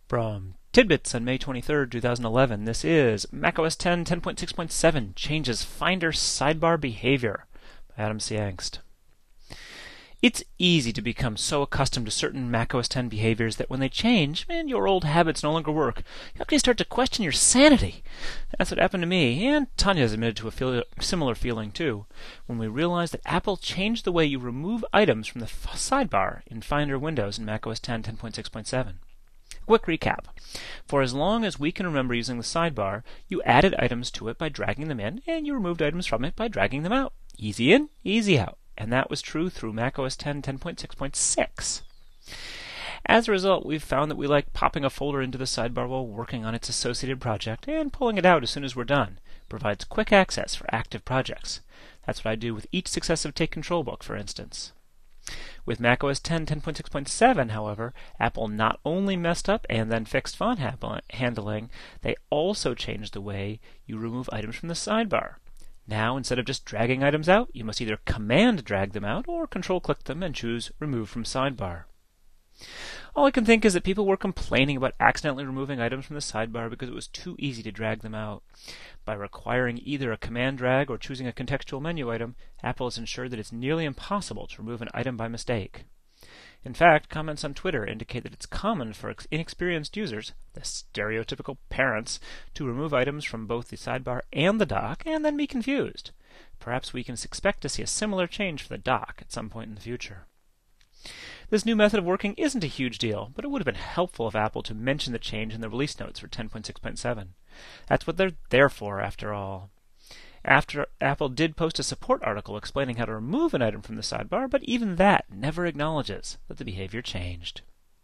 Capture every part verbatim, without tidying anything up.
From Tidbits on May twenty-third, two thousand eleven, this is macOS ten ten point six point seven Changes Finder Sidebar Behavior by Adam C. Angst. It's easy to become so accustomed to certain macOS ten behaviors that when they change and your old habits no longer work, you actually start to question your sanity. That's what happened to me, and Tanya has admitted to a feel- similar feeling too, when we realized that Apple changed the way you remove items from the f- sidebar in Finder Windows in macOS ten ten point six point seven. Quick recap. For as long as we can remember using the sidebar, you added items to it by dragging them in, and you removed items from it by dragging them out. Easy in, easy out. And that was true through macOS ten ten point six point six. As a result, we've found that we like popping a folder into the sidebar while working on its associated project and pulling it out as soon as we're done. It provides quick access for active projects. That's what I do with each successive Take Control book, for instance. With macOS ten ten point six point seven, however, Apple not only messed up and then fixed font handling, they also changed the way you remove items from the sidebar. Now, instead of just dragging items out, you must either command drag them out or control click them and choose Remove from Sidebar. All I can think is that people were complaining about accidentally removing items from the sidebar because it was too easy to drag them out. By requiring either a command drag or choosing a contextual menu item, Apple has ensured that it's nearly impossible to remove an item by mistake. In fact, comments on Twitter indicate that it's common for inexperienced users, the stereotypical parents, to remove items from both the sidebar and the dock and then be confused. Perhaps we can expect to see a similar change for the dock at some point in the future. This new method of working isn't a huge deal, but it would have been helpful of Apple to mention the change in the release notes for ten point six point seven. That's what they're there for, after all. After Apple did post a support article explaining how to remove an item from the sidebar, but even that never acknowledges that the behavior changed.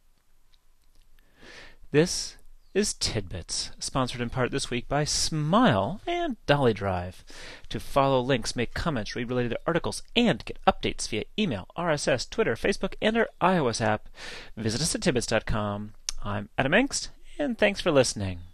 This is Tidbits, sponsored in part this week by Smile and Dolly Drive. To follow links, make comments, read related articles, and get updates via email, R S S, Twitter, Facebook, and our iOS app, visit us at tidbits dot com. I'm Adam Angst, and thanks for listening.